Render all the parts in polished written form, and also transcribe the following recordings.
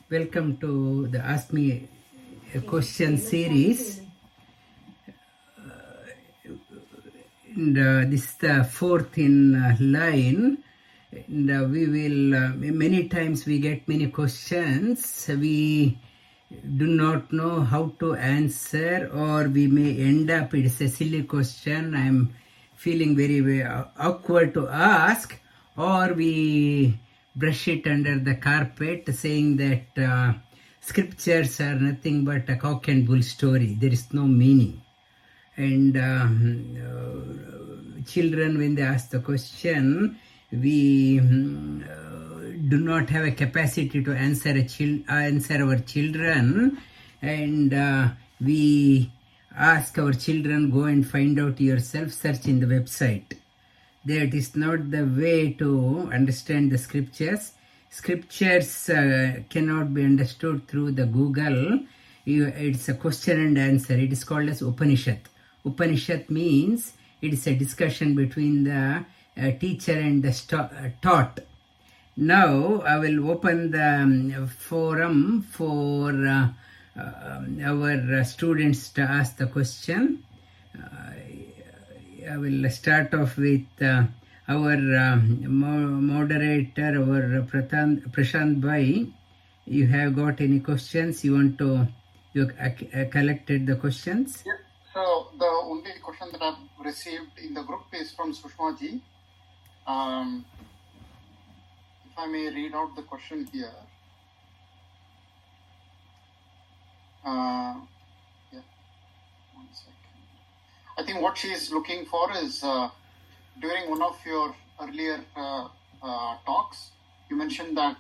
Welcome to the Ask Me a Question series. And this is the fourth in line. And we will, many times we get many questions. We do not know how to answer, or we may end up, it's a silly question. I'm feeling very awkward to ask, or we brush it under the carpet saying that scriptures are nothing but a cock and bull story. There is no meaning. And children, when they ask the question, we do not have a capacity to answer our children, and we ask our children, go and find out yourself, search in the website. That is not the way to understand the scriptures. Scriptures cannot be understood through the Google. It's a question and answer. It is called as Upanishad. Upanishad means it is a discussion between the teacher and the taught. Now I will open the forum for our students to ask the question. I will start off with our moderator, our Prashant Bhai. You have got any questions? You collected the questions? Yeah. So the only question that I've received in the group is from Sushma ji. If I may read out the question here. Yeah. 1 second. I think what she is looking for is during one of your earlier talks, you mentioned that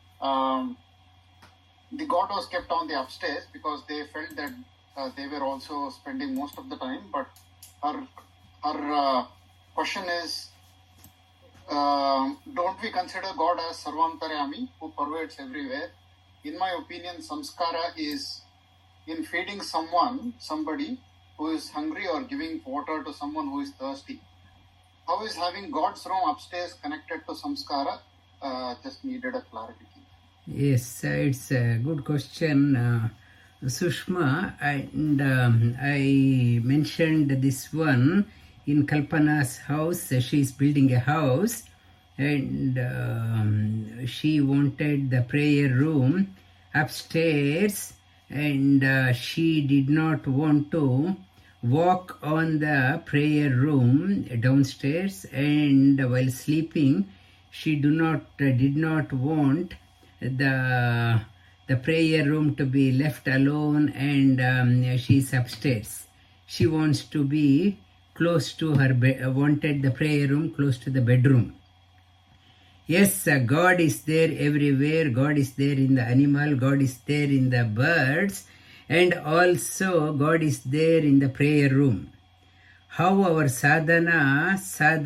the God was kept on the upstairs because they felt that they were also spending most of the time. But her question is, don't we consider God as Sarvantaryami, who pervades everywhere? In my opinion, samskara is in feeding somebody who is hungry, or giving water to someone who is thirsty. How is having God's room upstairs connected to samskara? Just needed a clarification. Yes, it's a good question, Sushma. And I mentioned this one in Kalpana's house. She is building a house, and she wanted the prayer room upstairs, and she did not want to walk on the prayer room downstairs, and while sleeping she did not want the prayer room to be left alone, and she is upstairs. She wants to be close to her wanted the prayer room close to the bedroom. Yes, God is there everywhere. God is there in the animal. God is there in the birds. And also God is there in the prayer room. How our sadhana,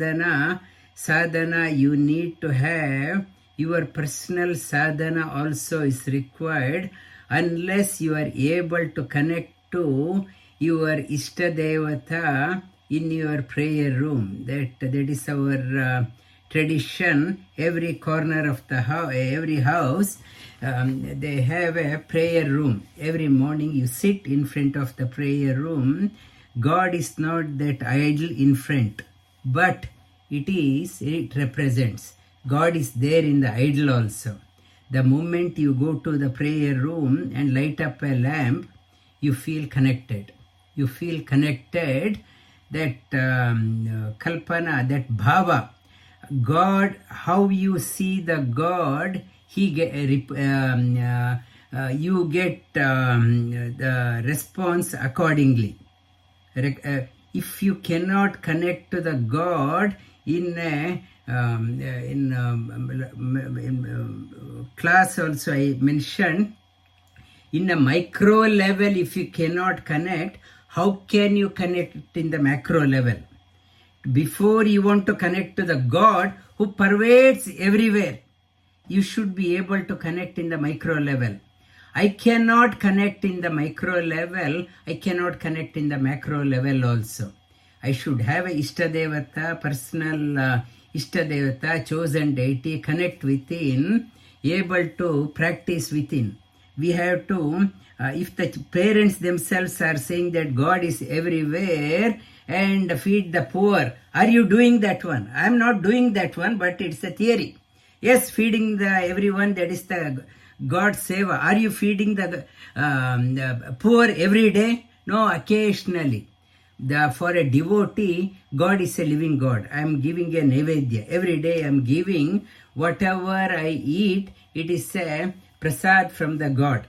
you need to have your personal sadhana also is required. Unless you are able to connect to your Ishtadevata in your prayer room. That is our tradition. Every corner of the house, every house, they have a prayer room. Every morning you sit in front of the prayer room. God is not that idol in front, but it represents. God is there in the idol also. The moment you go to the prayer room and light up a lamp, you feel connected. You feel connected. That kalpana, that bhava, God, how you see the God, you get the response accordingly. If you cannot connect to the God in class also I mentioned, in a micro level, if you cannot connect, how can you connect it in the macro level? Before you want to connect to the God who pervades everywhere, you should be able to connect in the micro level. I cannot connect in the micro level. I cannot connect in the macro level also. I should have a Ishtadevata, personal Ishtadevata, chosen deity, connect within, able to practice within. we have to, if the parents themselves are saying that God is everywhere and feed the poor, are you doing that one? I am not doing that one, but it's a theory. Yes, feeding the everyone, that is the God seva. Are you feeding the poor every day? No, occasionally. For a devotee, God is a living God. I am giving a nevedya. Every day I am giving whatever I eat, it is a prasad from the God.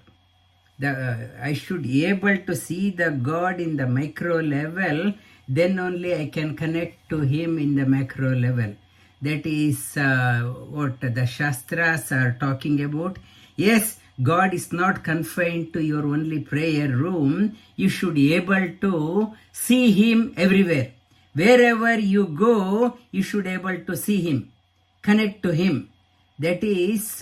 I should be able to see the God in the micro level, then only I can connect to Him in the macro level. That is what the Shastras are talking about. Yes, God is not confined to your only prayer room. You should be able to see Him everywhere. Wherever you go, you should be able to see Him, connect to Him. That is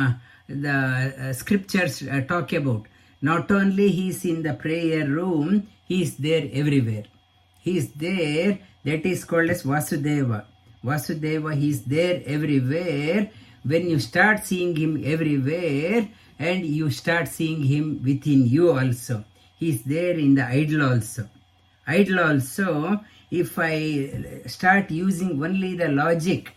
the scriptures talk about. Not only He is in the prayer room, He is there everywhere. He is there, that is called as Vasudeva. Vasudeva, He is there everywhere. When you start seeing Him everywhere, and you start seeing Him within you also. He is there in the idol also. Idol also, if I start using only the logic,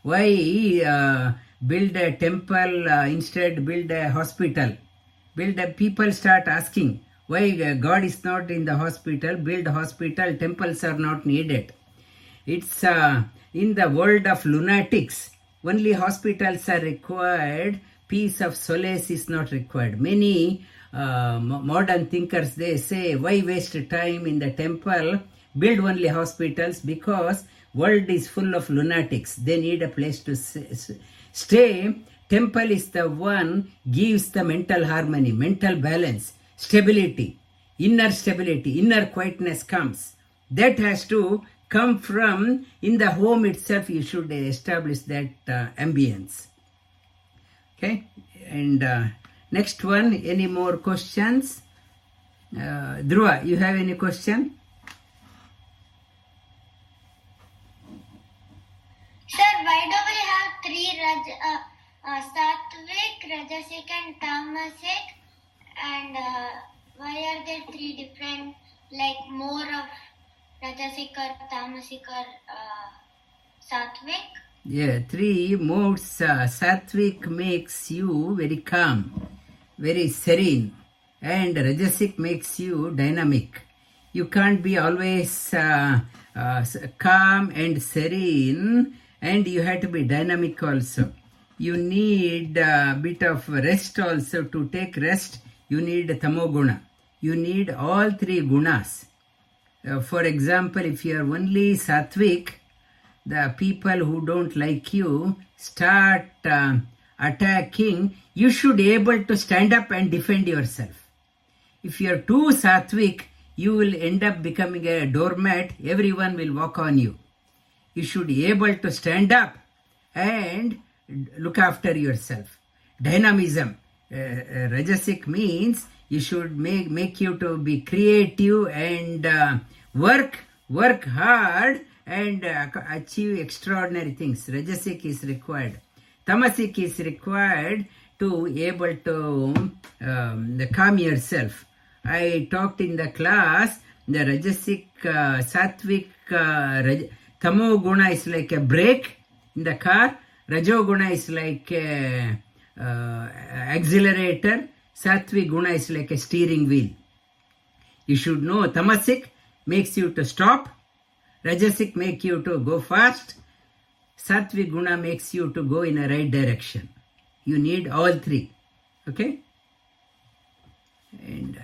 why build a temple, instead build a hospital? People start asking, why God is not in the hospital, build hospital, temples are not needed. It's in the world of lunatics, only hospitals are required, peace of solace is not required. Many modern thinkers, they say, why waste time in the temple, build only hospitals, because world is full of lunatics, they need a place to stay. Temple is the one gives the mental harmony, mental balance, stability, inner quietness comes. That has to come from in the home itself. You should establish that ambience. Okay, and next one, any more questions? Dhruva, you have any question? Sir, why do we have three Sattvic, Rajasic and Tamasic, and why are there three different, like more of Rajasic or Tamasic or Sattvic? Yeah, three modes. Sattvic makes you very calm, very serene, and Rajasic makes you dynamic. You can't be always calm and serene, and you have to be dynamic also. You need a bit of rest also. To take rest, you need tamoguna. You need all three gunas. For example, if you are only sattvic, the people who don't like you start attacking, you should be able to stand up and defend yourself. If you are too sattvic, you will end up becoming a doormat. Everyone will walk on you. You should be able to stand up and look after yourself. Dynamism. Rajasic means you should make you to be creative and work hard and achieve extraordinary things. Rajasic is required. Tamasic is required to able to calm yourself. I talked in the class, the Rajasic, Sattvic, Tamoguna is like a brake in the car. Rajoguna is like a accelerator. Sattvic guna is like a steering wheel. You should know Tamasic makes you to stop. Rajasic make you to go fast. Sattvic guna makes you to go in a right direction. You need all three. Okay? And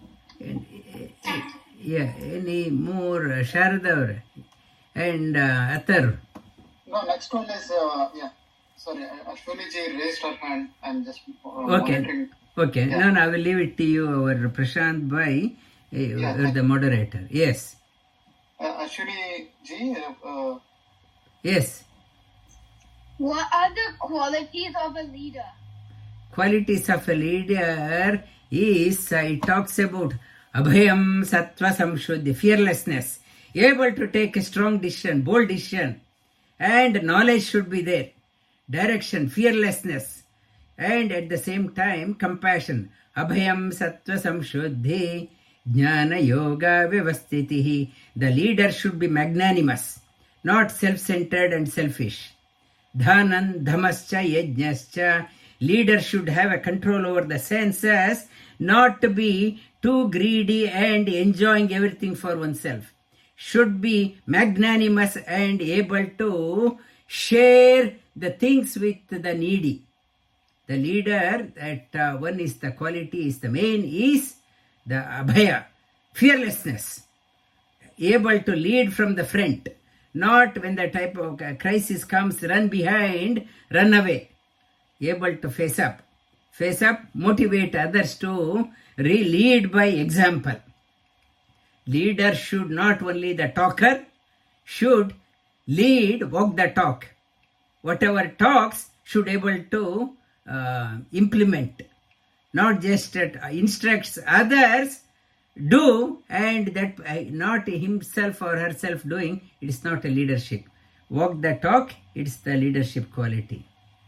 yeah, any more Sharada and Athar? No, next one is sorry, Ashwini ji raised her hand. I'm just monitoring. Okay, yeah. No, I will leave it to you, our Prashant Bhai, the moderator. Yes. Ashwini ji. Yes. What are the qualities of a leader? Qualities of a leader is, it talks about Abhayam Sattva Samshuddhi, fearlessness, able to take a strong decision, bold decision, and knowledge should be there. Direction, fearlessness, and at the same time, compassion. abhayam sattva samshuddhi, jnana yoga vyavastitihi. The leader should be magnanimous, not self-centered and selfish. Dhanan dhamascha yajnascha. Leader should have a control over the senses, not to be too greedy and enjoying everything for oneself. Should be magnanimous and able to share the things with the needy. The leader, that one is the quality, is the main, is the abhaya, fearlessness, able to lead from the front, not when the type of crisis comes, run behind, run away. Able to face up, motivate others to lead by example. Leader should not only the talker, should lead, walk the talk. Whatever talks should able to implement, not just instructs others do, and that not himself or herself doing. It is not a leadership. Walk the talk, it's the leadership quality.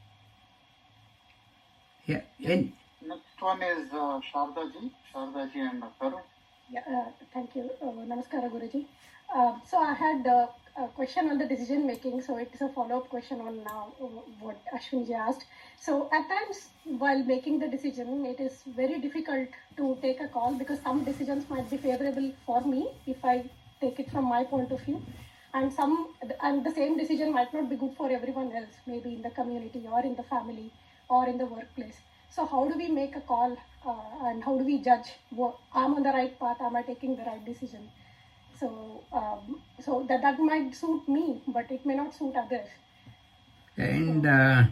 Yeah. And next one is Shardaji and Tarun. Yeah, thank you. Namaskara, Guruji. So I had a question on the decision making. So it is a follow-up question on what Ashwinji asked. So at times while making the decision, it is very difficult to take a call because some decisions might be favorable for me if I take it from my point of view, and the same decision might not be good for everyone else, maybe in the community or in the family or in the workplace. So how do we make a call and how do we judge I'm on the right path, am I taking the right decision? So that might suit me, but it may not suit others. And the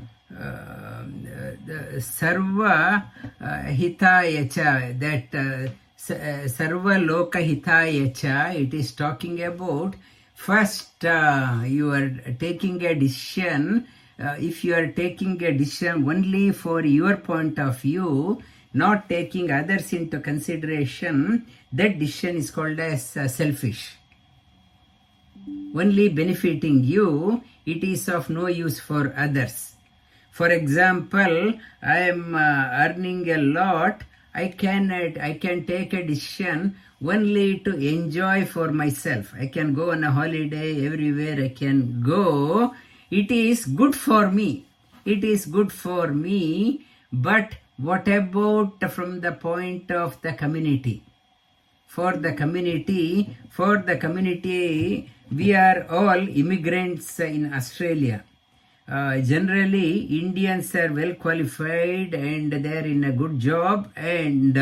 sarva hitaya cha, that sarva loka hitaya cha, it is talking about first you are taking a decision. If you are taking a decision only for your point of view, not taking others into consideration, that decision is called as selfish. Only benefiting you, it is of no use for others. For example, I am earning a lot. I can take a decision only to enjoy for myself. I can go on a holiday everywhere I can go. It is good for me. But what about from the point of the community? For the community, we are all immigrants in Australia. Generally, Indians are well qualified and they are in a good job. And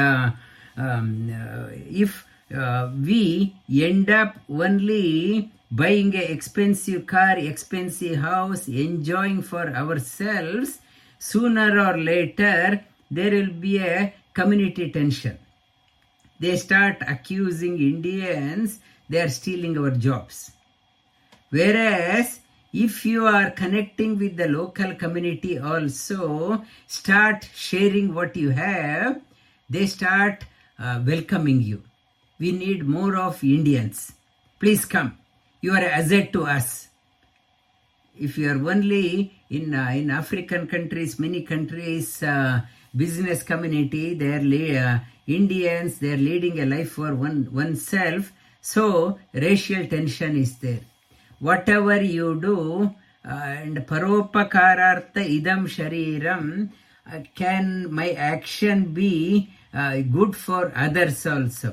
if we end up only buying an expensive car, expensive house, enjoying for ourselves, sooner or later there will be a community tension. They start accusing Indians they are stealing our jobs. Whereas if you are connecting with the local community also, start sharing what you have, they start welcoming you. We need more of Indians. Please come. You are an asset to us. If you are only in African countries, many countries, business community, they are Indians, they are leading a life for oneself. So racial tension is there. Whatever you do, and paropakarartha idam shariram, can my action be good for others also?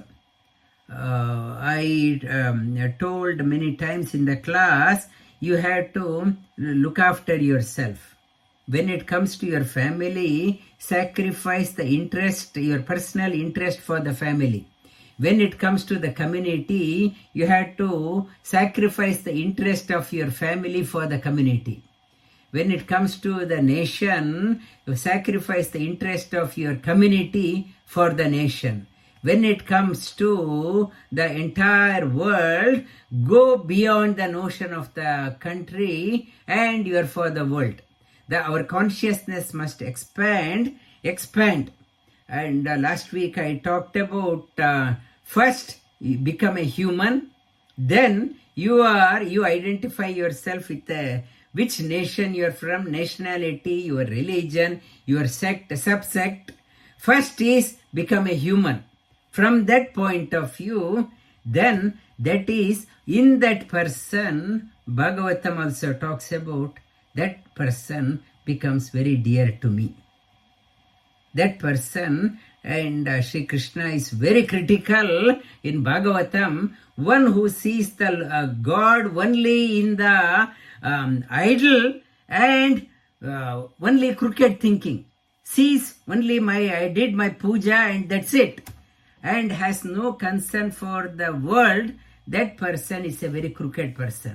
I told many times in the class, you have to look after yourself. When it comes to your family, sacrifice the interest, your personal interest for the family. When it comes to the community, you have to sacrifice the interest of your family for the community. When it comes to the nation, you sacrifice the interest of your community for the nation. When it comes to the entire world, go beyond the notion of the country and you are for the world. Our consciousness must expand. And last week I talked about first you become a human, then you identify yourself with which nation you are from, nationality, your religion, your sect, subsect. First is become a human. From that point of view, then that is in that person, Bhagavatam also talks about that person becomes very dear to me. That person, and Sri Krishna is very critical in Bhagavatam, one who sees the God only in the idol and only crooked thinking, sees only I did my puja and that's it, and has no concern for the world, that person is a very crooked person.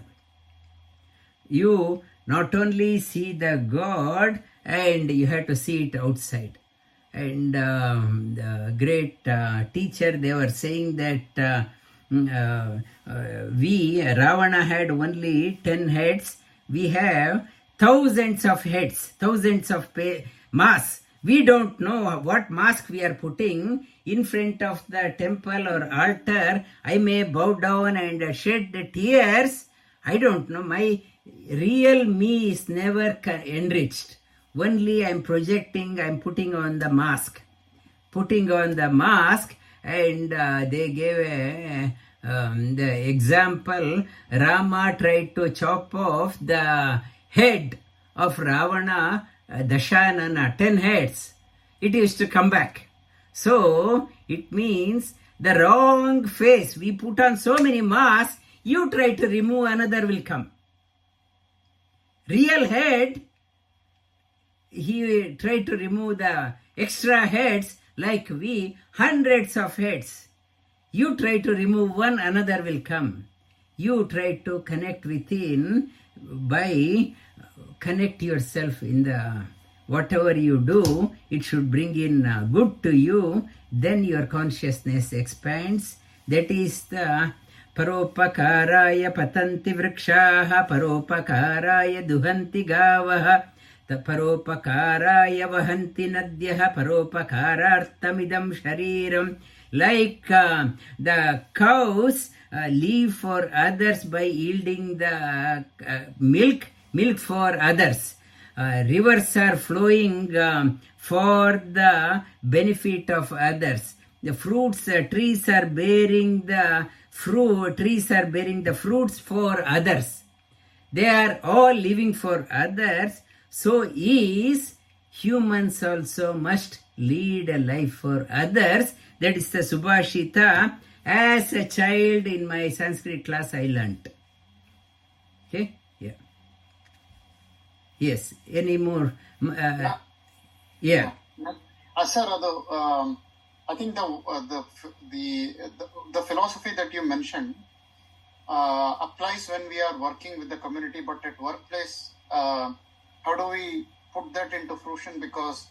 You not only see the God, and you have to see it outside. And the great teacher, they were saying that Ravana had only 10 heads. We have thousands of heads, thousands of masks. We don't know what mask we are putting in front of the temple or altar. I may bow down and shed tears. I don't know. My real me is never enriched. Only I'm projecting, I'm putting on the mask. And they gave the example. Rama tried to chop off the head of Ravana, Dashanana, 10 heads. It used to come back. So, it means the wrong face. We put on so many masks, you try to remove, another will come. Real head, he tried to remove the extra heads, like we, hundreds of heads. You try to remove one, another will come. You try to connect within by connect yourself in the whatever you do, it should bring in good to you. Then your consciousness expands. That is the Paropakaraya patanti vrikshaha, Paropakaraya duhanti gavaha, Paropakaraya vahanti nadyaha, Paropakarartamidam shariram. Like the cows live for others by yielding the milk for others. Rivers are flowing for the benefit of others. The fruits, trees are bearing the fruits for others. They are all living for others. So is humans also must lead a life for others. That is the Subhashita. As a child in my Sanskrit class I learnt. Okay? Yeah. Yes. Any more? Yeah. Sir, I think the philosophy that you mentioned applies when we are working with the community, but at workplace, how do we put that into fruition? Because,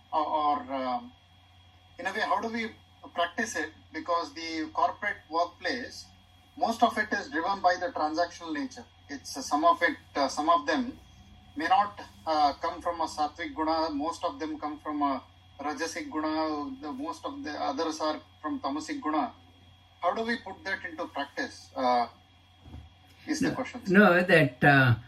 in a way, how do we practice it? Because the corporate workplace, most of it is driven by the transactional nature. It's some of them may not come from a sattvic guna. Most of them come from a rajasic guna. Most of the others are from tamasic guna. How do we put that into practice? Is the question. No, that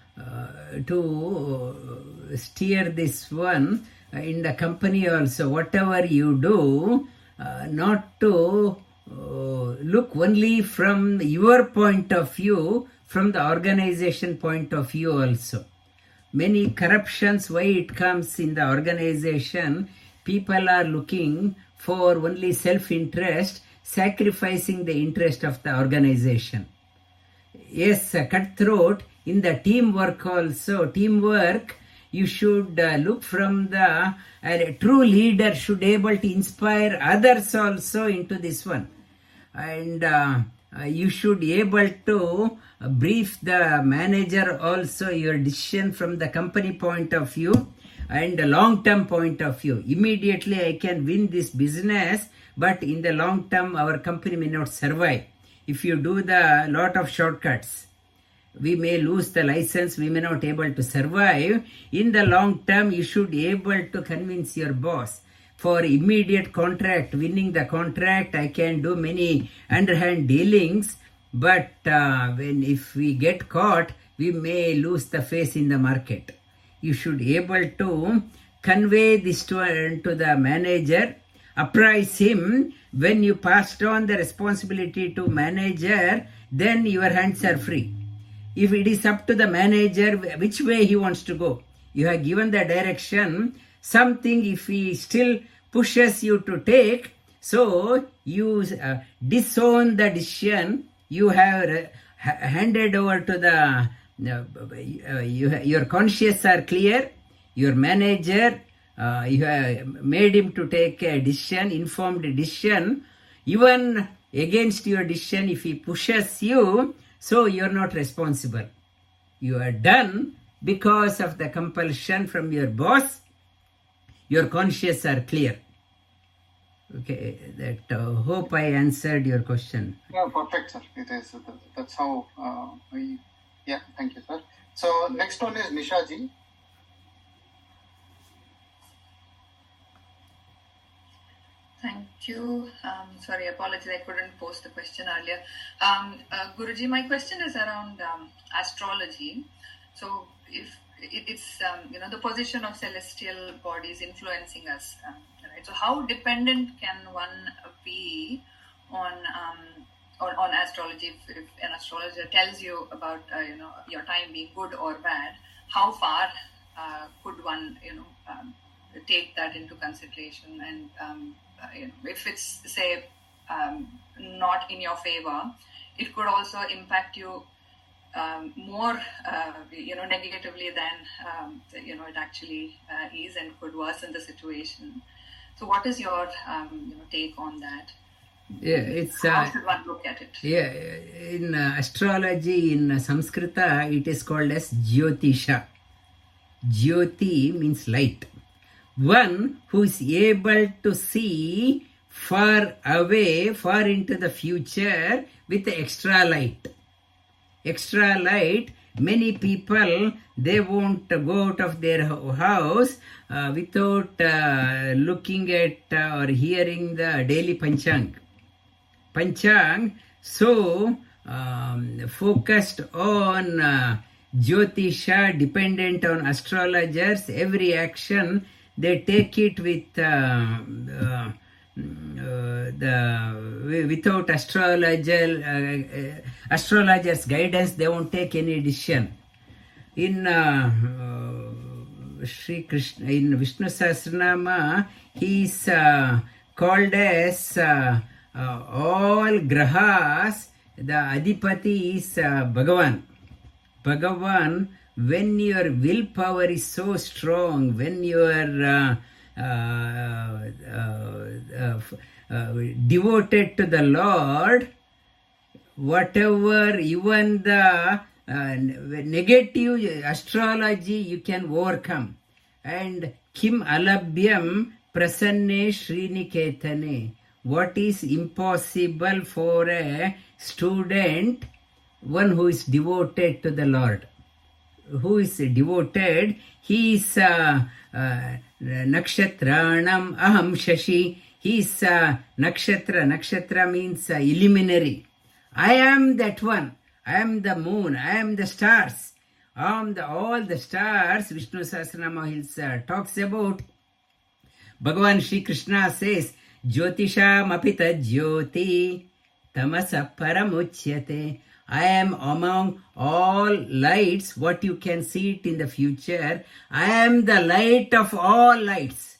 to steer this one in the company also, whatever you do, not to look only from your point of view, from the organization point of view also. Many corruptions, why it comes in the organization, people are looking for only self-interest, sacrificing the interest of the organization. Yes, cutthroat in the teamwork also. Teamwork, you should look from the true leader should able to inspire others also into this one. And you should be able to brief the manager also your decision from the company point of view and the long-term point of view. Immediately I can win this business, but in the long term our company may not survive. If you do the lot of shortcuts, we may lose the license, we may not able to survive. In the long term, you should be able to convince your boss. For immediate contract, winning the contract, I can do many underhand dealings, but if we get caught, we may lose the face in the market. You should be able to convey this to the manager, apprise him. When you passed on the responsibility to manager, then your hands are free. If it is up to the manager which way he wants to go, you have given the direction, something if he still pushes you to take, so you disown the decision, you have handed over to the, your conscience are clear, your manager, you have made him to take a decision, informed decision, even against your decision, if he pushes you, so you are not responsible. You are done because of the compulsion from your boss. Your conscience are clear. Okay, that hope I answered your question. Yeah, perfect, sir. It is. That's how yeah, thank you, sir. So next one is Nisha ji. Thank you. Sorry, apologies, I couldn't post the question earlier. Guruji, my question is around astrology. So, if it's the position of celestial bodies influencing us, right? So, how dependent can one be on astrology? If an astrologer tells you about your time being good or bad, how far could one take that into consideration? And if it's, say, not in your favor, it could also impact you more negatively than it actually is, and could worsen the situation. So what is your take on that? Yeah, it's how should one look at it? Yeah, in astrology, in Sanskrita, it is called as Jyotisha. Jyoti means light. One who is able to see far away, far into the future with extra light. Extra light, many people, they won't go out of their house without looking at or hearing the daily Panchang. Panchang, so focused on Jyotisha, dependent on astrologers, every action they take it with without astrologers' guidance. They won't take any decision. In Sri Krishna, in Vishnu Sahasranama, he is called as all grahas. The Adipati is Bhagavan. Bhagavan, when your willpower is so strong, when you are devoted to the Lord, whatever, even the negative astrology you can overcome. And Kim Alabhyam Prasanne Sriniketane. What is impossible for a student, one who is devoted to the Lord? Who is devoted, he is Nakshatranam Aham Shashi. He is Nakshatra. Nakshatra means illuminary. I am that one. I am the moon. I am the stars. All the stars, Vishnu Sahasranama talks about. Bhagavan Sri Krishna says, Jyotisha mapita jyoti tamasa paramuchyate. I am among all lights, what you can see it in the future. I am the light of all lights.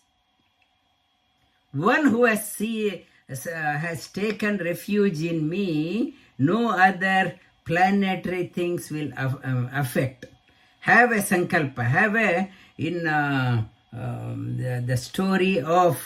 One who has taken refuge in me, no other planetary things will affect. Have a sankalpa. Have a, in the story of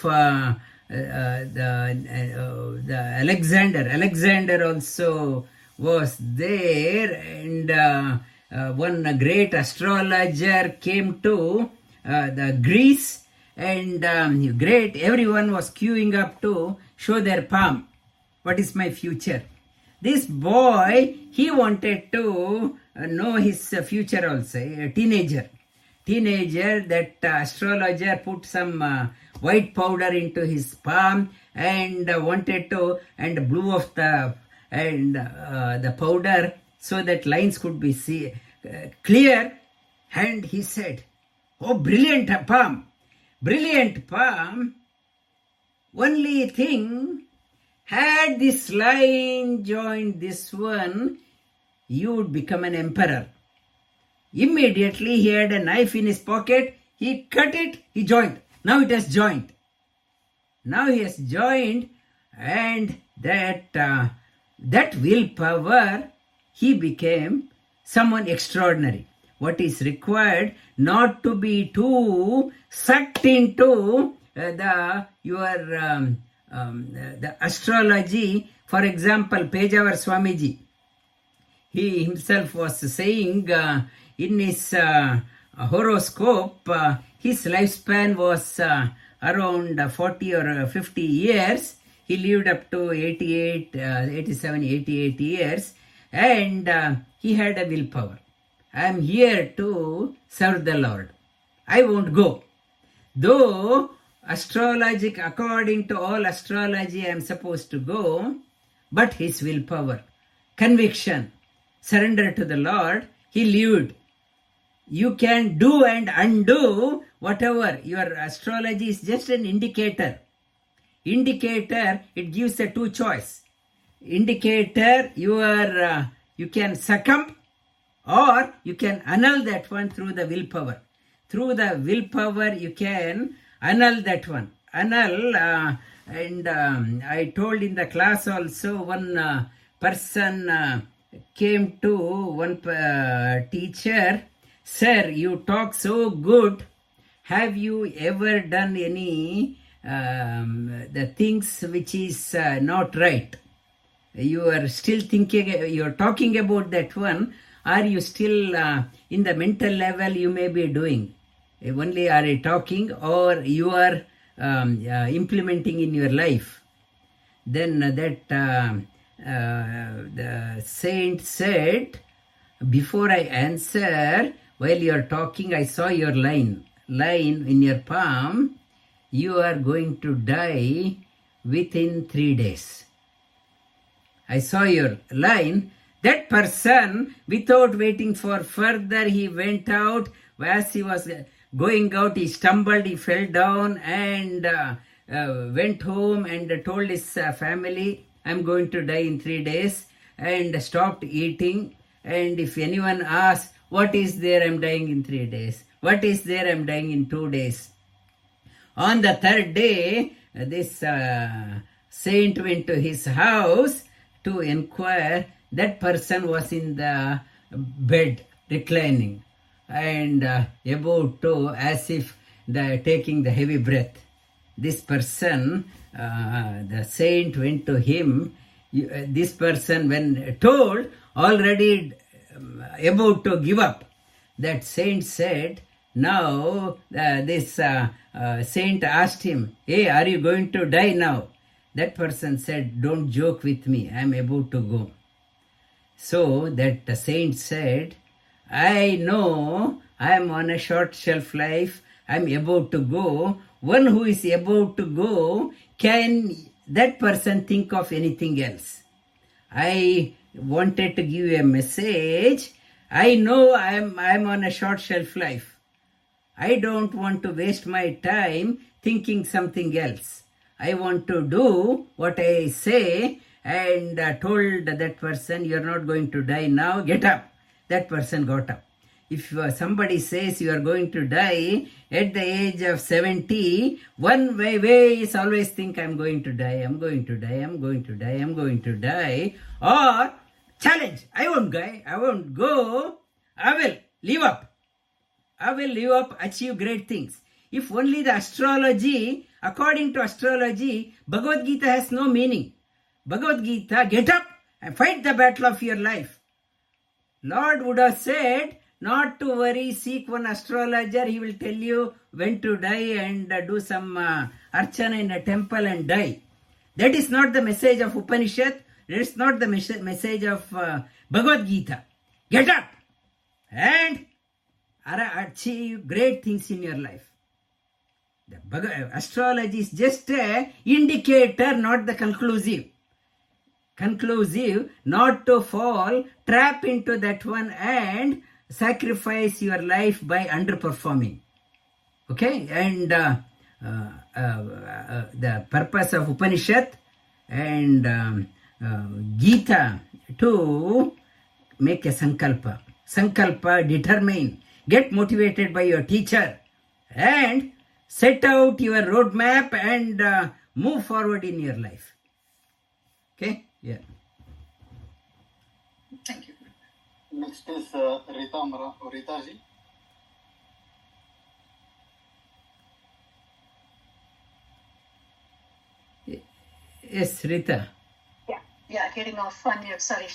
the Alexander. Alexander also was there, and one great astrologer came to the Greece, and everyone was queuing up to show their palm. What is my future? This boy, he wanted to know his future also, a teenager, that astrologer put some white powder into his palm and wanted to, and blew off the powder so that lines could be clear. And he said, oh, brilliant palm. Only thing, had this line joined this one, you would become an emperor. Immediately he had a knife in his pocket, he cut it, he joined. Now it has joined. Now he has joined, and that willpower, he became someone extraordinary. What is required, not to be too sucked into the astrology. For example, Pejawar Swamiji, he himself was saying in his horoscope, his lifespan was around 40 or 50 years. He lived up to 87, 88 years, and he had a willpower. I am here to serve the Lord. I won't go. Though according to all astrology, I am supposed to go, but his willpower, conviction, surrender to the Lord, he lived. You can do and undo whatever. Your astrology is just an indicator. It gives a two choice. Indicator, you can succumb, or you can annul that one through the willpower. Through the willpower, you can annul that one. Annul, and I told in the class also, one person came to one teacher, "Sir, you talk so good. Have you ever done any the things which is not right? You are still thinking, you are talking about that one. Are you still in the mental level you may be doing? Only are you talking, or you are implementing in your life?" Then the saint said, "Before I answer, while you are talking, I saw your line in your palm. You are going to die within 3 days. I saw your line." That person, without waiting for further, he went out. As he was going out, he stumbled, he fell down, and went home and told his family, "I'm going to die in 3 days," and stopped eating. And if anyone asks, "What is there? I'm dying in 3 days. What is there? I'm dying in 2 days." On the third day, this saint went to his house to inquire. That person was in the bed, reclining, and about to, as if taking the heavy breath. This person, the saint went to him. This person, when told, already about to give up. That saint said, now this saint asked him, "Hey, are you going to die now?" That person said, "Don't joke with me, I am about to go." So that the saint said, "I know I am on a short shelf life, I am about to go. One who is about to go, can that person think of anything else? I wanted to give you a message. I know I am on a short shelf life. I don't want to waste my time thinking something else. I want to do what I say," and told that person, "You are not going to die now, get up." That person got up. If somebody says you are going to die at the age of 70, one way is always think, "I'm going to die, I'm going to die, I'm going to die, I'm going to die." Or challenge, "I won't die, I won't go, I will live up. I will live up, achieve great things." If only the astrology, according to astrology, Bhagavad Gita has no meaning. Bhagavad Gita, get up and fight the battle of your life. Lord would have said, not to worry, seek one astrologer, he will tell you when to die and do some archana in a temple and die. That is not the message of Upanishad. That is not the message of Bhagavad Gita. Get up and achieve great things in your life. The astrology is just an indicator, not the conclusive. Conclusive, not to fall, trap into that one and sacrifice your life by underperforming. Okay, and the purpose of Upanishad and Gita to make a sankalpa. Sankalpa, determine, get motivated by your teacher and set out your roadmap and move forward in your life. Okay? Yeah. Thank you. Next is Rita ji. Yes, Rita. Yeah, getting off on you, sorry.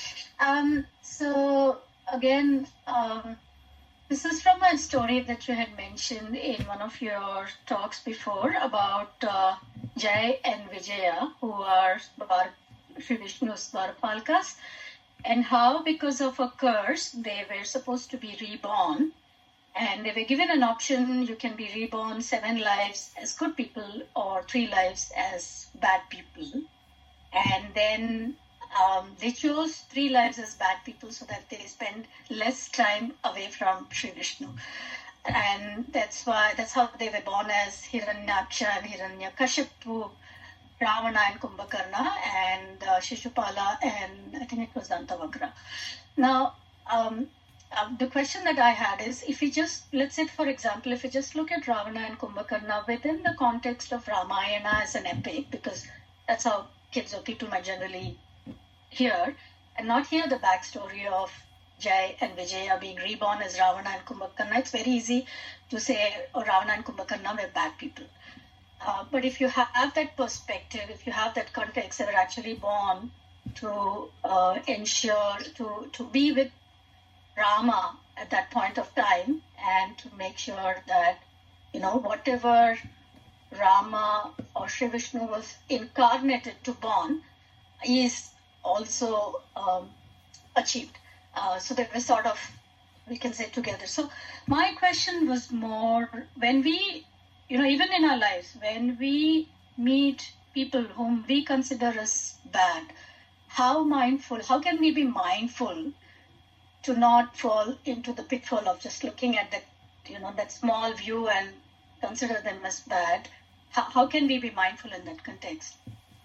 So again, this is from a story that you had mentioned in one of your talks before about Jai and Vijaya, who are Sri Vishnu's Dwarapalkas, and how because of a curse they were supposed to be reborn, and they were given an option: you can be reborn 7 lives as good people or 3 lives as bad people. And then they chose 3 lives as bad people so that they spend less time away from Sri Vishnu. And that's how they were born as Hiranyaksha and Hiranyakashipu, Ravana and Kumbhakarna, and Shishupala, and I think it was Dantavakra. Now, the question that I had is, if we just, let's say for example, if we just look at Ravana and Kumbhakarna within the context of Ramayana as an epic, because that's how kids or people might generally hear, and not hear the backstory of Jai and Vijaya being reborn as Ravana and Kumbhakarna, it's very easy to say, oh, Ravana and Kumbhakarna were bad people. But if you have that perspective, if you have that context, they were actually born to ensure, to be with Rama at that point of time, and to make sure that, whatever Rama or Sri Vishnu was incarnated to born is also achieved. So they were sort of, we can say, together. So my question was more, when we, even in our lives, when we meet people whom we consider as bad, how can we be mindful to not fall into the pitfall of just looking at that, that small view and consider them as bad? How can we be mindful in that context?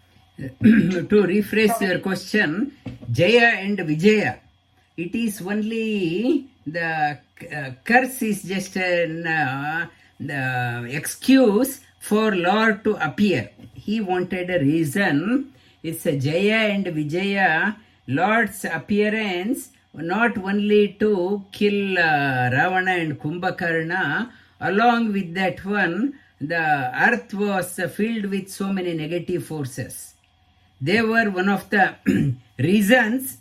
To rephrase your question, Jaya and Vijaya, it is only the curse is just an excuse for Lord to appear. He wanted a reason. It's a Jaya and Vijaya, Lord's appearance, not only to kill Ravana and Kumbhakarna. Along with that one, the earth was filled with so many negative forces. They were one of the reasons,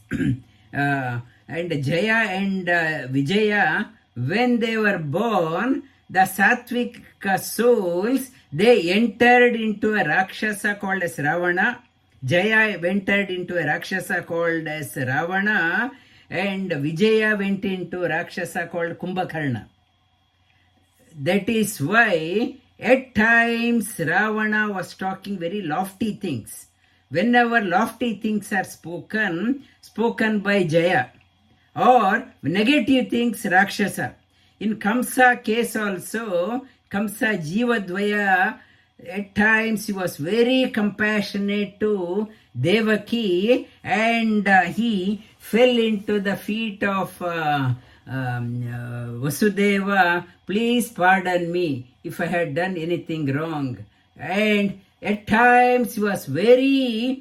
and Jaya and Vijaya, when they were born, the sattvic souls, they entered into a Rakshasa called as Ravana. Jaya entered into a Rakshasa called as Ravana, and Vijaya went into Rakshasa called Kumbhakarna. That is why at times Ravana was talking very lofty things. Whenever lofty things are spoken by Jaya, or negative things Rakshasa. In Kamsa case also, Kamsa Jivadvaya, at times he was very compassionate to Devaki, and he fell into the feet of Vasudeva, please pardon me if I had done anything wrong. And at times he was very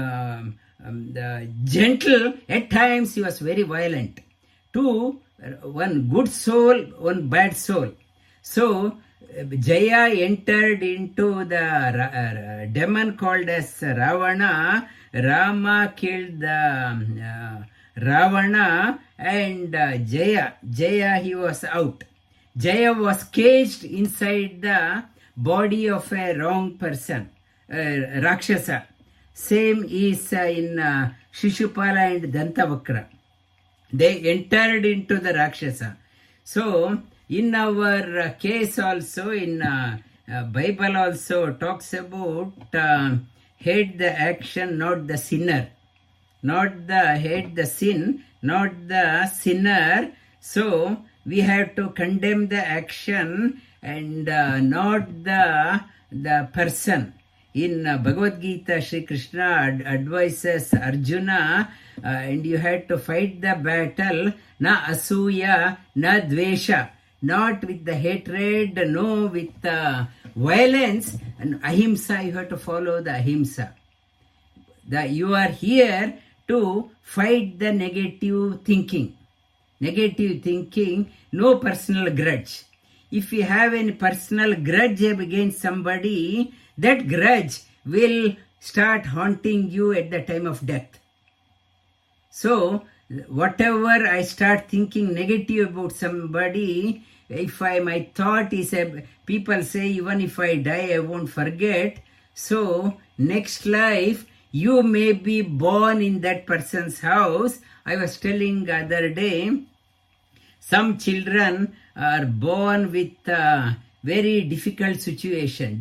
gentle, at times he was very violent. To one good soul, one bad soul. So Jaya entered into the demon called as Ravana. Rama killed the Ravana, and Jaya he was out. Jaya was caged inside the body of a wrong person, Rakshasa. Same is in Shishupala and Dantavakra. They entered into the Rakshasa. So in our case also, in Bible also talks about hate the action, not the sinner. Not the hate the sin, not the sinner. So we have to condemn the action and not the person. In Bhagavad Gita, Sri Krishna advises Arjuna, and you had to fight the battle, na asuya, na dvesha, not with the hatred, no with violence, and ahimsa, you have to follow the ahimsa. You are here to fight the negative thinking. Negative thinking, no personal grudge. If you have any personal grudge against somebody, that grudge will start haunting you at the time of death. So, whatever I start thinking negative about somebody, if my thought is, people say even if I die, I won't forget. So, next life, you may be born in that person's house. I was telling the other day, some children are born with very difficult situation.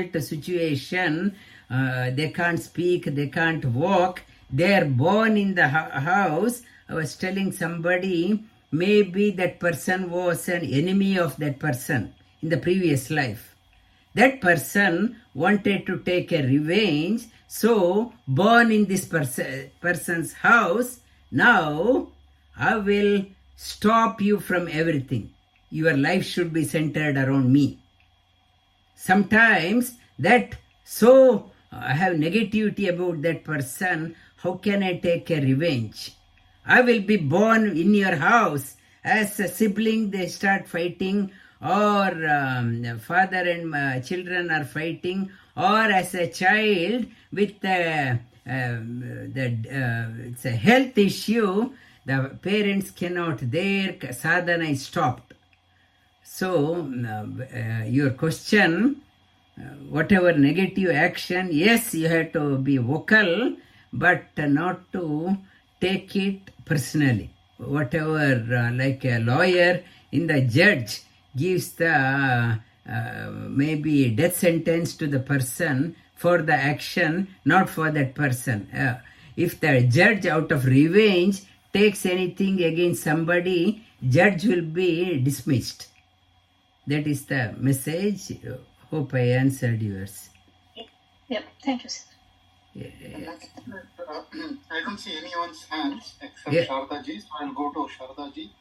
They can't speak, they can't walk. They are born in the house. I was telling somebody, maybe that person was an enemy of that person in the previous life. That person wanted to take a revenge, so born in this person's house. Now I will stop you from everything. Your life should be centered around me. Sometimes that, so I have negativity about that person, how can I take a revenge? I will be born in your house. As a sibling, they start fighting, or father and children are fighting, or as a child with it's a health issue, the parents cannot, their sadhana is stopped. So, your question, whatever negative action, yes, you have to be vocal, but not to take it personally. Whatever, like a lawyer in the judge gives the maybe death sentence to the person for the action, not for that person. If the judge out of revenge takes anything against somebody, judge will be dismissed. That is the message. Hope I answered yours. Yep. Thank you, sir. I don't see anyone's hands except Sharda ji, so I'll go to Sharda ji.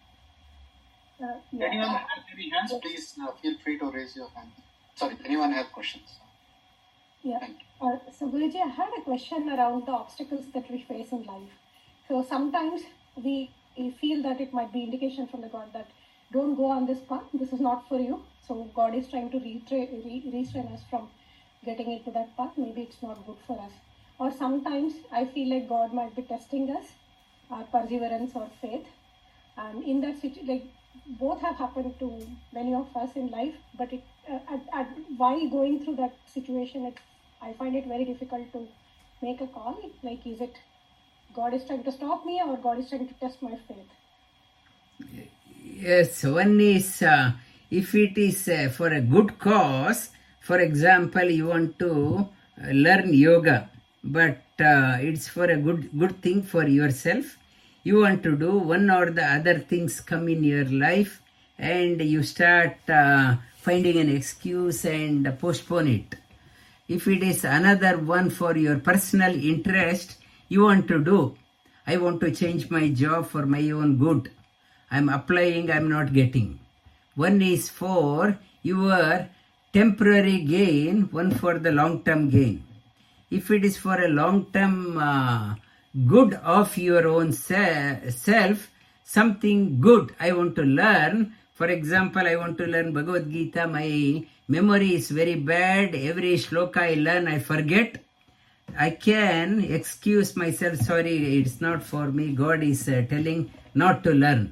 Anyone has any hands, please feel free to raise your hand. Sorry, anyone have questions? Yeah. So Guruji, I had a question around the obstacles that we face in life. So sometimes we feel that it might be indication from the God that don't go on this path, this is not for you. So God is trying to restrain us from getting into that path. Maybe it's not good for us. Or sometimes I feel like God might be testing us, our perseverance or faith. And in that situation, like both have happened to many of us in life, but while going through that situation, I find it very difficult to make a call. Like, is it God is trying to stop me or God is trying to test my faith? Yes, one is if it is for a good cause. For example, you want to learn yoga, but it's for a good thing for yourself. You want to do one or the other things come in your life, and you start finding an excuse and postpone it. If it is another one for your personal interest, you want to do. I want to change my job for my own good. I'm applying, I'm not getting. One is for your temporary gain, one for the long-term gain. If it is for a long-term good of your own self, something good I want to learn. For example, I want to learn Bhagavad Gita. My memory is very bad. Every shloka I learn, I forget. I can excuse myself, sorry, it's not for me. God is telling not to learn.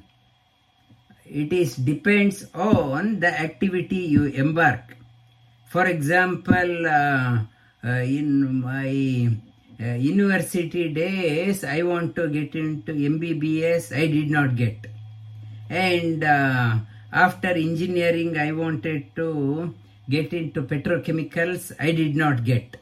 It depends on the activity you embark. For example, in my university days, I want to get into MBBS, I did not get. And after engineering, I wanted to get into petrochemicals, I did not get.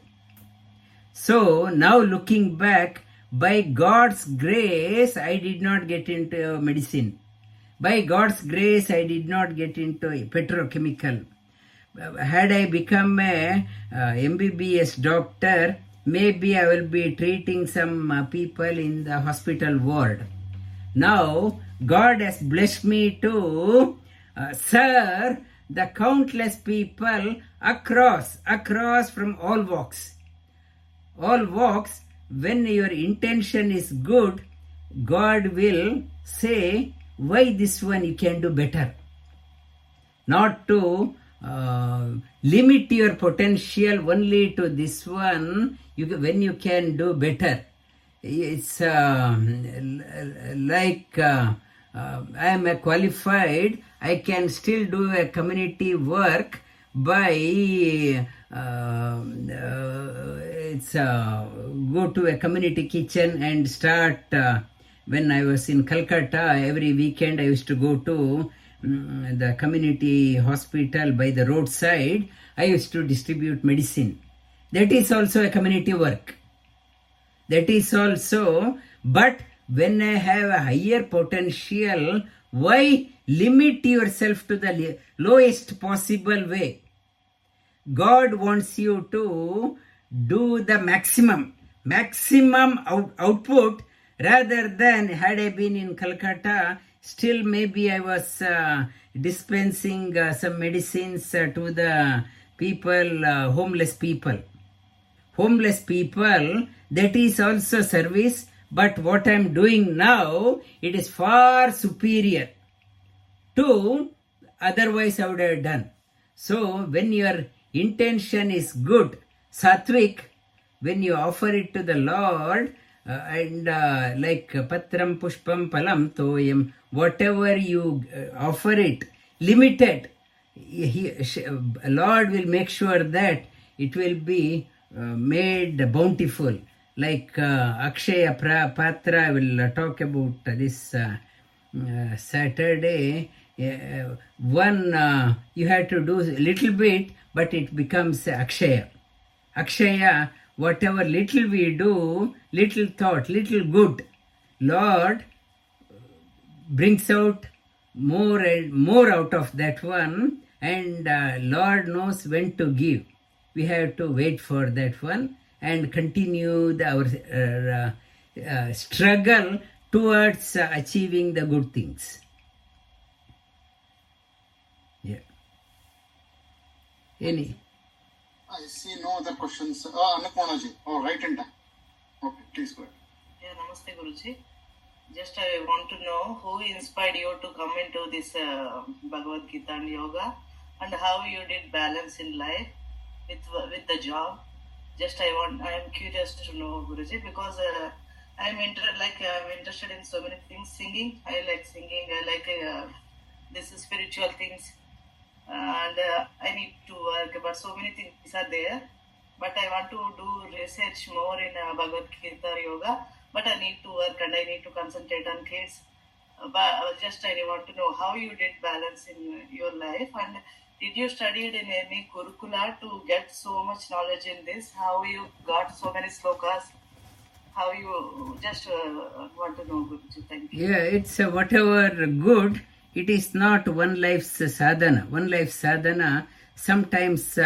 So now looking back, by God's grace, I did not get into medicine. By God's grace, I did not get into petrochemical. Had I become a MBBS doctor, maybe I will be treating some people in the hospital ward. Now, God has blessed me to serve the countless people across from all walks. All walks, when your intention is good, God will say, why this one you can do better. Not to limit your potential only to this one, when you can do better. It's like I am a qualified, I can still do a community work by go to a community kitchen and start. When I was in Calcutta, every weekend I used to go to the community hospital by the roadside. I used to distribute medicine. That is also a community work. That is also, but when I have a higher potential, why limit yourself to the lowest possible way? God wants you to do the maximum output, rather than, had I been in Calcutta, still maybe I was dispensing some medicines to the people, homeless people. Homeless people, that is also service, but what I am doing now, it is far superior to otherwise I would have done. So when your intention is good, sattvic, when you offer it to the Lord, and like patram pushpam palam toyam, whatever you offer it, limited, Lord will make sure that it will be made bountiful. Like Akshaya Patra, I will talk about this Saturday. One, you have to do a little bit, but it becomes Akshaya. Akshaya, whatever little we do, little thought, little good, Lord brings out more and more out of that one, and Lord knows when to give. We have to wait for that one and continue our struggle towards achieving the good things. Yeah. Any? I see no other questions. Annapurnaji, right in time. Okay, please go ahead. Yeah, Namaste Guruji. Just I want to know who inspired you to come into this Bhagavad Gita and yoga, and how you did balance in life with the job. Just I am curious to know, Guruji, because I'm interested in so many things. Singing, I like singing. I like this spiritual things, and I need to work. But so many things are there. But I want to do research more in Bhagavad Gita yoga. But I need to work and I need to concentrate on kids. But just I want to know how you did balance in your life, and did you study in any Gurukula to get so much knowledge in this? How you got so many slokas? How you just want to know, Guruji? Thank you. Yeah, it's whatever good. It is not one life's sadhana. One life sadhana, sometimes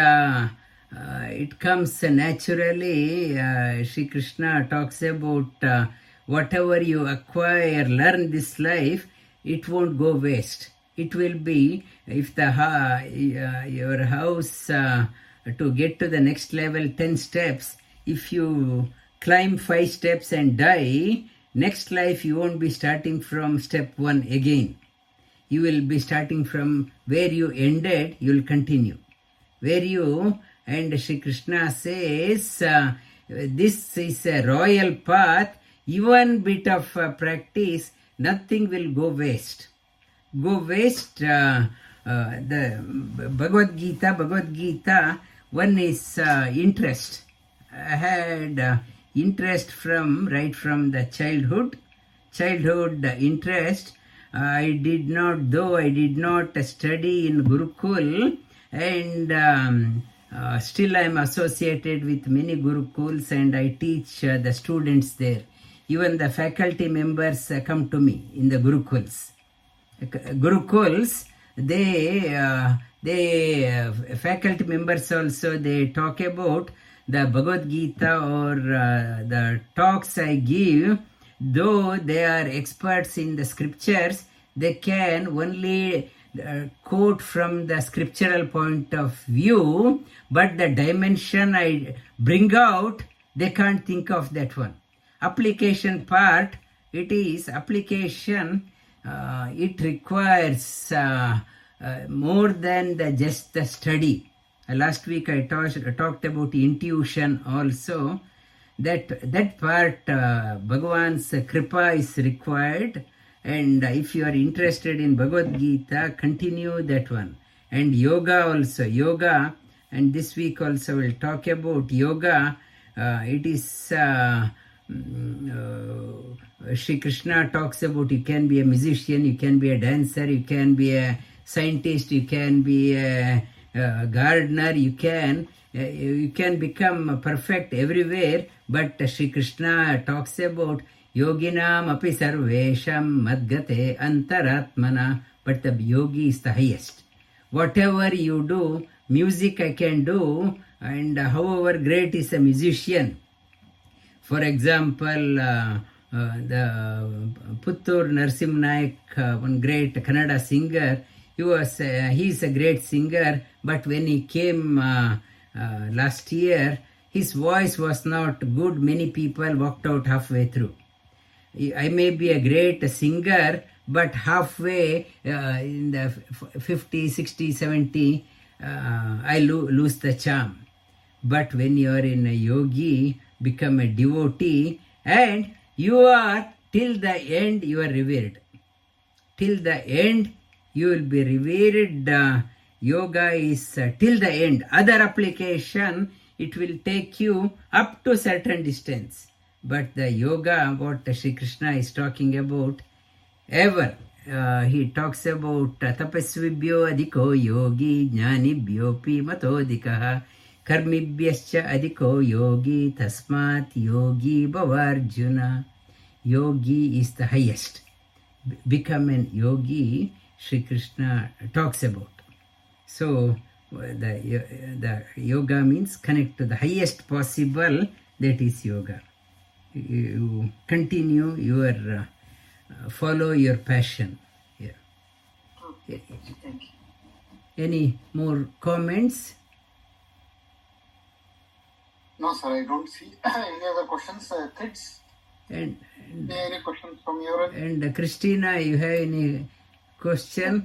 it comes naturally. Sri Krishna talks about whatever you acquire, learn this life, it won't go waste. It will be, if the your house to get to the next level 10 steps, if you climb 5 steps and die, next life you won't be starting from step 1 again. You will be starting from where you ended, you will continue. And Sri Krishna says, this is a royal path, even bit of practice, nothing will go waste. The Bhagavad Gita, one is interest. I had interest right from the childhood interest. I did not study in Gurukul, and still I am associated with many Gurukuls, and I teach the students there. Even the faculty members come to me in the Gurukuls. faculty members also, they talk about the Bhagavad Gita or the talks I give. Though they are experts in the scriptures, they can only quote from the scriptural point of view, but the dimension I bring out, they can't think of that one. Application part, it is application, it requires more than just the study. Last week I talked about intuition also. That part, Bhagavan's Kripa is required, and if you are interested in Bhagavad Gita, continue that one. And yoga also, yoga, and this week also we'll talk about yoga. It is Shri Krishna talks about you can be a musician, you can be a dancer, you can be a scientist, you can be a gardener, you can become perfect everywhere. But Shri Krishna talks about yoginam api sarvesham madgate antaratmana, but the yogi is the highest. Whatever you do, music I can do, and however great is a musician. For example, the Puttur Narsim Naik, one great Kannada singer, he is a great singer, but when he came last year, his voice was not good. Many people walked out halfway through. I may be a great singer, but halfway in the 50, 60, 70, I lose the charm. But when you are in a yogi, become a devotee, and you are till the end, you are revered. Till the end, you will be revered. Yoga is till the end. Other application, it will take you up to certain distance. But the yoga, what Shri Krishna is talking about, ever, he talks about tapasvibhyo adhiko yogi jnanibhyopi matodikaha karmibhyascha adhiko yogi tasmat yogi bhavarjuna. Yogi is the highest. Become an yogi, Shri Krishna talks about. So the yoga means connect to the highest possible, that is yoga. You continue your, follow your passion. Yeah. Okay, thank you. Any more comments? No, sir, I don't see any other questions. Kids, And any questions from your end? And Christina, you have any question?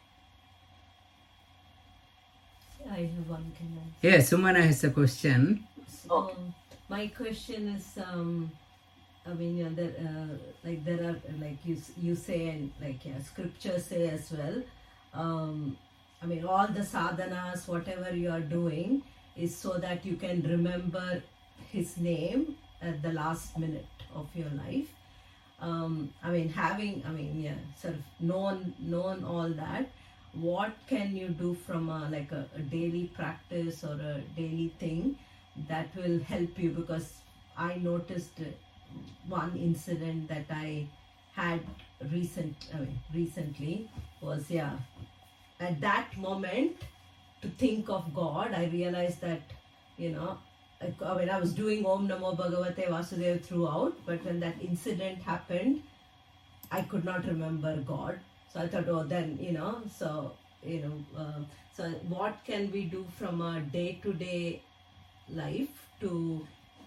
I have one comment. Yes, Sumana has a question. So, my question is, I mean, there are, like you say, and scriptures say as well. I mean, all the sadhanas, whatever you are doing, is so that you can remember His name at the last minute of your life. Sort of known all that. What can you do from a daily practice or a daily thing that will help you? Because I noticed one incident that I had recently was, at that moment to think of God, I realized that, I was doing Om Namo Bhagavate Vasudeva throughout, but when that incident happened, I could not remember God. So I thought, so what can we do from a day-to-day life to,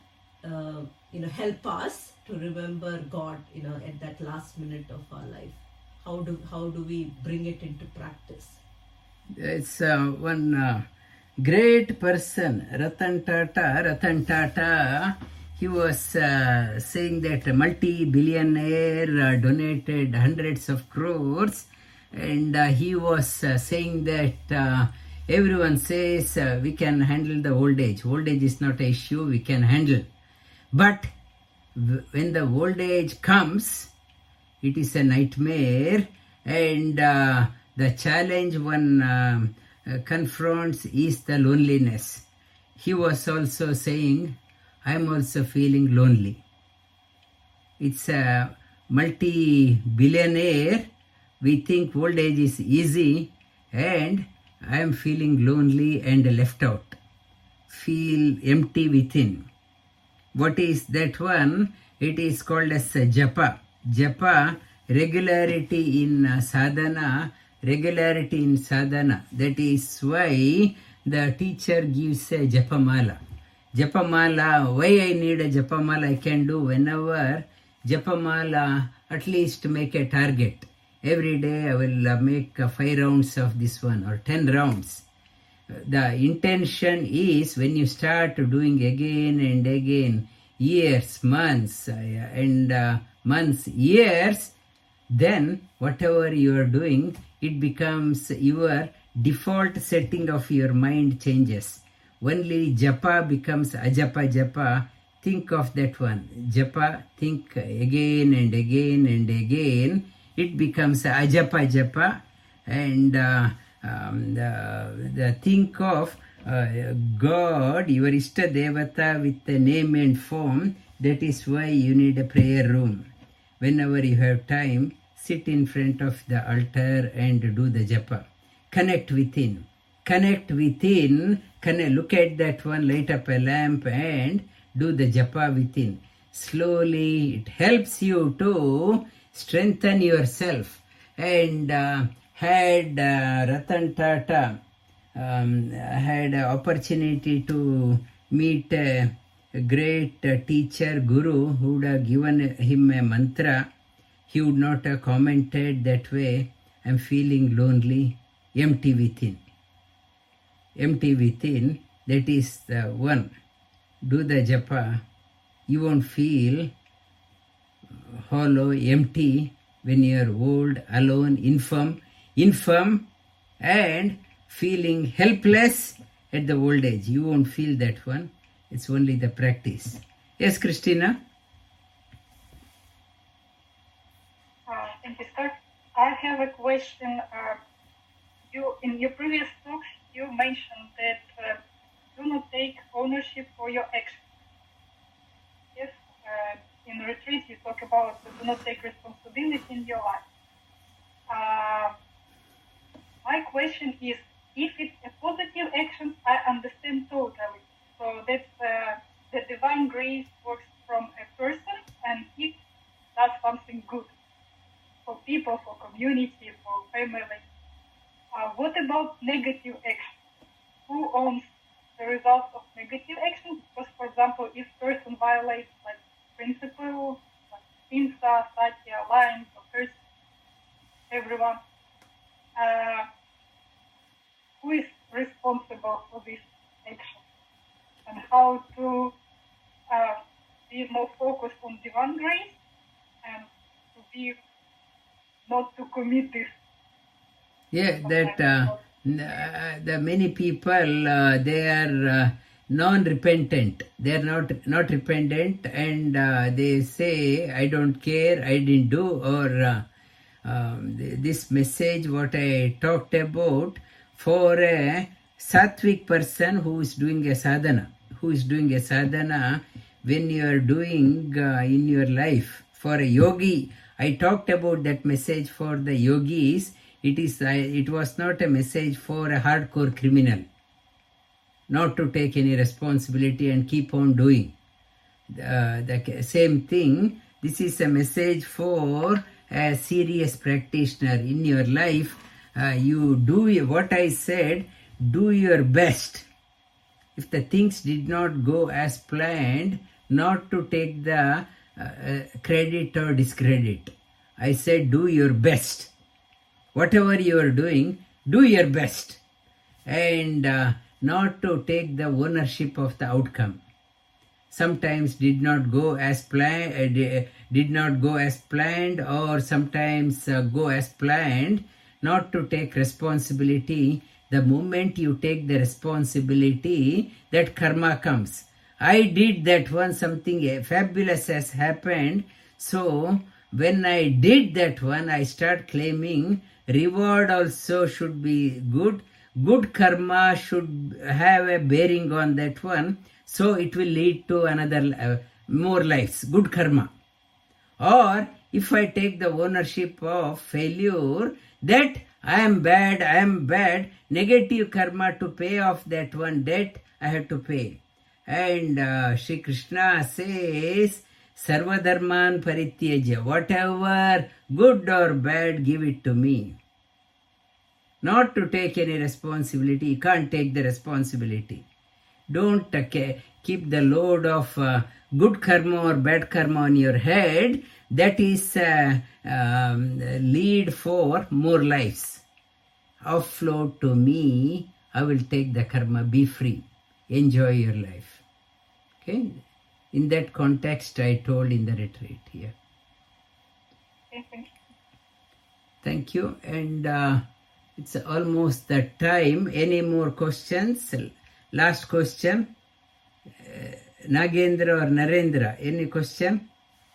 help us to remember God, at that last minute of our life? How do we bring it into practice? It's one great person, Ratan Tata, he was saying that a multi-billionaire donated hundreds of crores, and he was saying that everyone says we can handle the old age. Old age is not an issue, we can handle. But when the old age comes, it is a nightmare, and the challenge one confronts is the loneliness. He was also saying, I am also feeling lonely. It's a multi-billionaire. We think old age is easy, and I am feeling lonely and left out. Feel empty within. What is that one? It is called as japa. Japa, regularity in sadhana. Regularity in sadhana. That is why the teacher gives a japamala. Japamala, why I need a japamala? I can do whenever. Japamala, at least make a target. Every day I will make 5 rounds of this one or 10 rounds. The intention is when you start doing again and again, years, months, years, then whatever you are doing, it becomes your default setting of your mind changes. Only japa becomes ajapa japa. Think of that one. Japa, think again and again and again. It becomes ajapa japa. And the think of God, your Ishta Devata with the name and form. That is why you need a prayer room. Whenever you have time, sit in front of the altar and do the japa. Connect within. Connect within. Look at that one, light up a lamp and do the japa within. Slowly, it helps you to strengthen yourself. And had Ratan Tata had an opportunity to meet a great teacher, guru, who would have given him a mantra. He would not have commented that way. I'm feeling lonely, empty within. Empty within, that is the one. Do the japa, you won't feel hollow, empty when you are old, alone, infirm, and feeling helpless at the old age. You won't feel that one. It's only the practice. Yes, Christina? Thank you, sir. I have a question. In your previous talks, you mentioned that do not take ownership for your actions. Yes, in the retreat you talk about do not take responsibility in your life. My question is, if it's a positive action, I understand totally. So that's the divine grace works from a person and it does something good for people, for community, for family. What about negative action? Who owns the result of negative action? Because, for example, if person violates like principle, like Hinsa, Satya, lines, or curse everyone, who is responsible for this action? And how to be more focused on divine grace and to be not to commit this. Yeah, that the many people they are non-repentant. They are not repentant, and they say, "I don't care, I didn't do," or this message what I talked about for a sattvic person who is doing a sadhana. When you are doing in your life for a yogi, I talked about that message for the yogis. It was not a message for a hardcore criminal not to take any responsibility and keep on doing the same thing. This is a message for a serious practitioner in your life. You do what I said, do your best. If the things did not go as planned, not to take the credit or discredit. I said do your best. Whatever you are doing, do your best. And not to take the ownership of the outcome. Sometimes did not go as planned, or sometimes go as planned. Not to take responsibility. The moment you take the responsibility, that karma comes. I did that one, something fabulous has happened. So when I did that one, I start claiming reward also should be good. Good karma should have a bearing on that one. So it will lead to another more lives. Good karma. Or if I take the ownership of failure, that I am bad, negative karma to pay off that one debt I have to pay. And Sri Krishna says, Sarvadharman parityaja, whatever good or bad, give it to me. Not to take any responsibility, you can't take the responsibility. Don't keep the load of good karma or bad karma on your head. That is lead for more lives. Offload to me, I will take the karma, be free, enjoy your life. Okay? In that context, I told in the retreat here. Okay, thank you. And it's almost that time. Any more questions? Last question. Nagendra or Narendra, any question?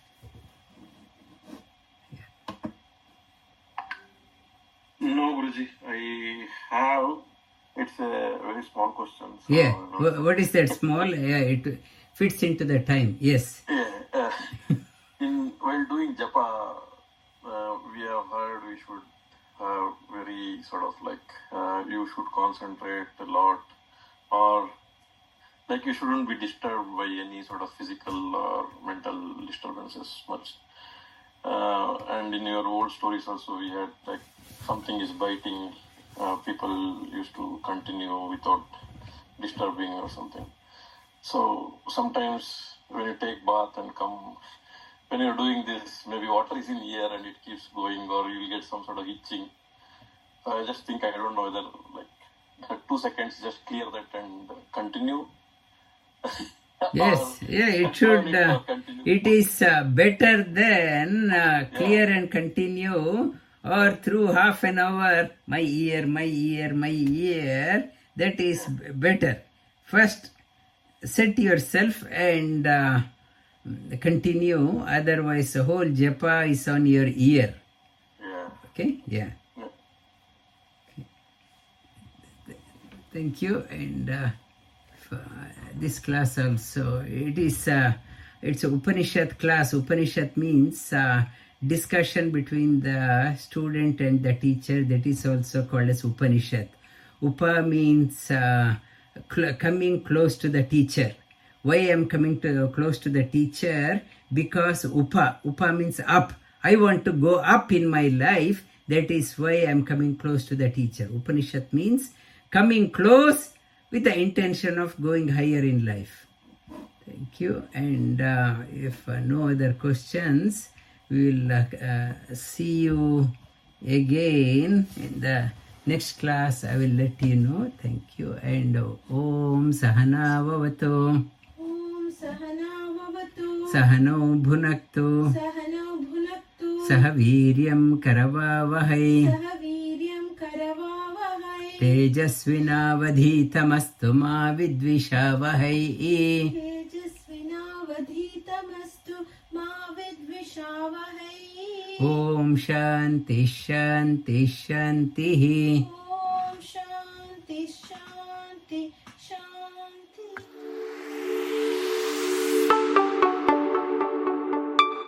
No, Guruji. I have. It's a very small question. So Yeah. What is that small? Yeah, it fits into the time. Yes. Yeah. While doing japa, we have heard we should have very sort of like you should concentrate a lot, or like you shouldn't be disturbed by any sort of physical or mental disturbances much. And in your old stories also, we had like something is biting. People used to continue without disturbing or something. So sometimes when you take bath and come, when you're doing this, maybe water is in here and it keeps going, or you'll get some sort of itching. So I just think, I don't know whether like 2 seconds, just clear that and continue. Yes, yeah, it should. It is better than clear and continue, or through half an hour, my ear. That is better. First, set yourself and continue. Otherwise, the whole japa is on your ear. Yeah. Okay? Yeah. Okay. Thank you. And this class also, it's a Upanishad class. Upanishad means discussion between the student and the teacher. That is also called as Upanishad. Upa means coming close to the teacher. Why I am coming close to the teacher? Because Upa means up. I want to go up in my life. That is why I am coming close to the teacher. Upanishad means coming close with the intention of going higher in life. Thank you. And if no other questions, we will see you again in the next class. I will let you know. Thank you. And Om Sahana Vavatu. Om Sahana Vavatu. Sahano Bhunaktu. Sahano Bhunaktu. Sahaviryam Karavavahai. Sahaviryam Karavavahai. Tejasvinavadhitamastu ma vidvishavahai. Tejasvinavadhitamastu ma vidvishavahai. Om Shanti Shanti Shanti.